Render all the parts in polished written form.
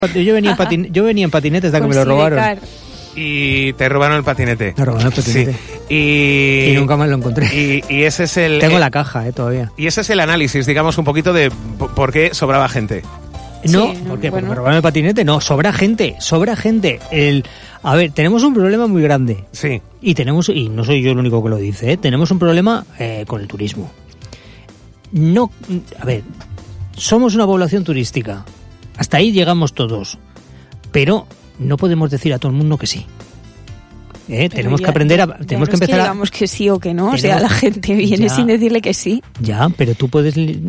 Yo venía en patinete hasta que me lo robaron. Y te robaron el patinete. Me robaron el patinete. Sí. Y nunca más lo encontré. Y ese es el... Tengo la caja, todavía. Y ese es el análisis, digamos, un poquito de por qué sobraba gente. No, ¿por qué? Bueno. ¿Porque me robaron el patinete? No, sobra gente. A ver, tenemos un problema muy grande. Sí. Y no soy yo el único que lo dice, tenemos un problema con el turismo. A ver, somos una población turística. Hasta ahí llegamos todos. Pero no podemos decir a todo el mundo que sí. Tenemos que aprender a... Tenemos que empezar digamos que sí o que no. O sea, la gente viene sin decirle que sí. Ya, pero tú puedes... hay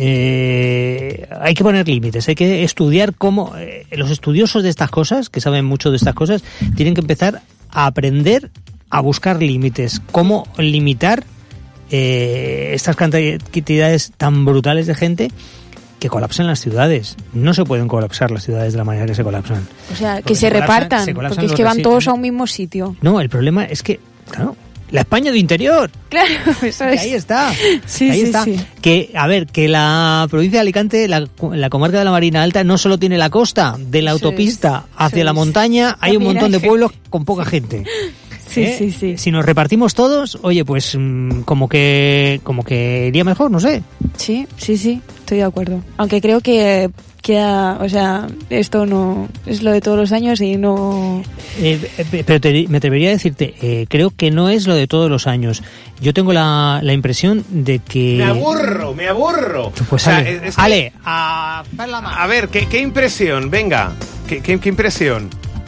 que poner límites. Hay que estudiar cómo... los estudiosos de estas cosas, que saben mucho de estas cosas, tienen que empezar a aprender a buscar límites. Cómo limitar estas cantidades tan brutales de gente que colapsan las ciudades. No se pueden colapsar las ciudades de la manera que se colapsan. O sea, que se repartan, porque es que van todos a un mismo sitio. No, el problema es que, claro, la España de interior. Claro, eso es. Ahí está. Sí. Que, a ver, que la provincia de Alicante, la comarca de la Marina Alta, no solo tiene la costa de la autopista hacia la montaña, hay un montón de pueblos con poca gente. Sí. Si nos repartimos todos, oye, pues como que iría mejor, no sé. Sí, estoy de acuerdo. Aunque creo que o sea, esto no es lo de todos los años y no... Pero me atrevería a decirte, creo que no es lo de todos los años. Yo tengo la impresión de que... Me aburro. Pues Ale, a ver, ¿qué impresión? Venga, ¿qué impresión?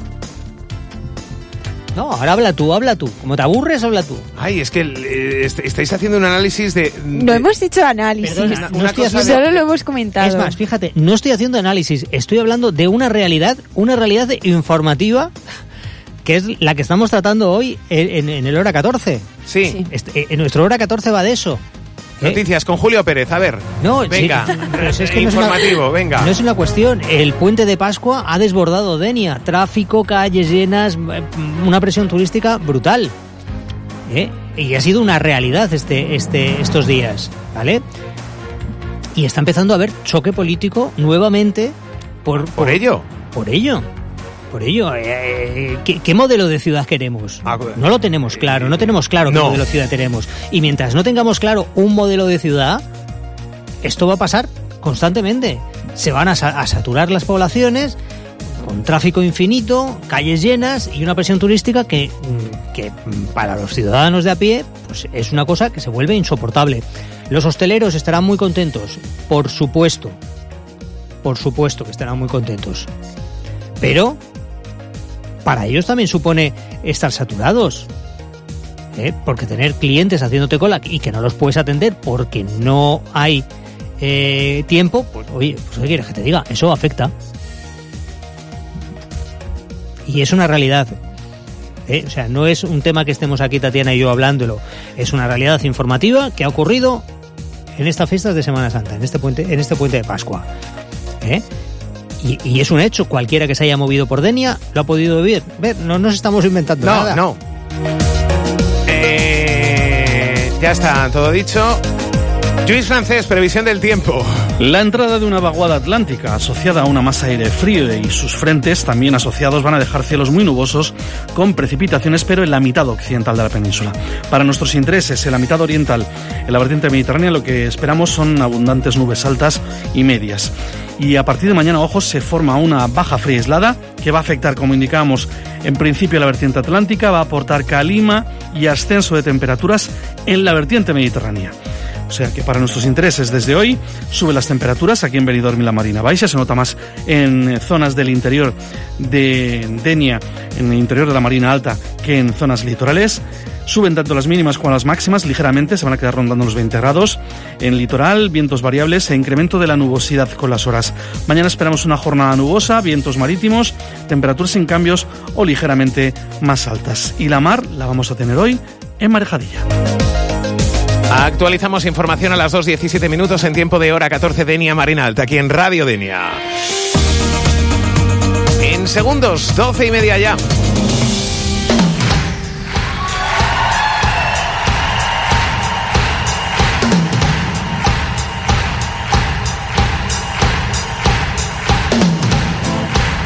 No, ahora habla tú. Como te aburres, habla tú. Ay, es que estáis haciendo un análisis de... No hemos hecho análisis. Perdona, solo lo hemos comentado. Es más, fíjate, no estoy haciendo análisis, estoy hablando de una realidad informativa, que es la que estamos tratando hoy en el Hora 14. Sí. En nuestro Hora 14 va de eso. Noticias con Julio Pérez, a ver. No, venga, sí, es que informativo, venga. No es una cuestión. El puente de Pascua ha desbordado Denia. Tráfico, calles llenas, una presión turística brutal. Y ha sido una realidad estos días, ¿vale? Y está empezando a haber choque político nuevamente por ello. Por ello. ¿Qué modelo de ciudad queremos? No lo tenemos claro, no tenemos claro qué modelo de ciudad tenemos. Y mientras no tengamos claro un modelo de ciudad, esto va a pasar constantemente. Se van a saturar las poblaciones con tráfico infinito, calles llenas y una presión turística que para los ciudadanos de a pie pues es una cosa que se vuelve insoportable. Los hosteleros estarán muy contentos, por supuesto que estarán muy contentos. Pero para ellos también supone estar saturados, porque tener clientes haciéndote cola y que no los puedes atender porque no hay tiempo, pues oye, ¿qué quieres que te diga? Eso afecta. Y es una realidad. O sea, no es un tema que estemos aquí Tatiana y yo hablándolo, es una realidad informativa que ha ocurrido en estas fiestas de Semana Santa, en este puente de Pascua. Y es un hecho, cualquiera que se haya movido por Denia lo ha podido ver. No nos estamos inventando nada. No. Ya está todo dicho. Lluís Francés, previsión del tiempo. La entrada de una vaguada atlántica asociada a una masa de aire frío y sus frentes también asociados van a dejar cielos muy nubosos con precipitaciones, pero en la mitad occidental de la península. Para nuestros intereses, en la mitad oriental, en la vertiente mediterránea, lo que esperamos son abundantes nubes altas y medias. Y a partir de mañana, ojo, se forma una baja fría aislada que va a afectar, como indicábamos, en principio a la vertiente atlántica, va a aportar calima y ascenso de temperaturas en la vertiente mediterránea. O sea que para nuestros intereses desde hoy suben las temperaturas aquí en Benidorm y la Marina Baixa, se nota más en zonas del interior de Denia, en el interior de la Marina Alta, que en zonas litorales. Suben tanto las mínimas como las máximas ligeramente, se van a quedar rondando los 20 grados. En el litoral, vientos variables e incremento de la nubosidad con las horas. Mañana esperamos una jornada nubosa, vientos marítimos, temperaturas sin cambios o ligeramente más altas. Y la mar la vamos a tener hoy en marejadilla. Actualizamos información a las 2:17 en tiempo de Hora 14 Denia Marina Alta, aquí en Radio Denia. En segundos, 12:30 ya.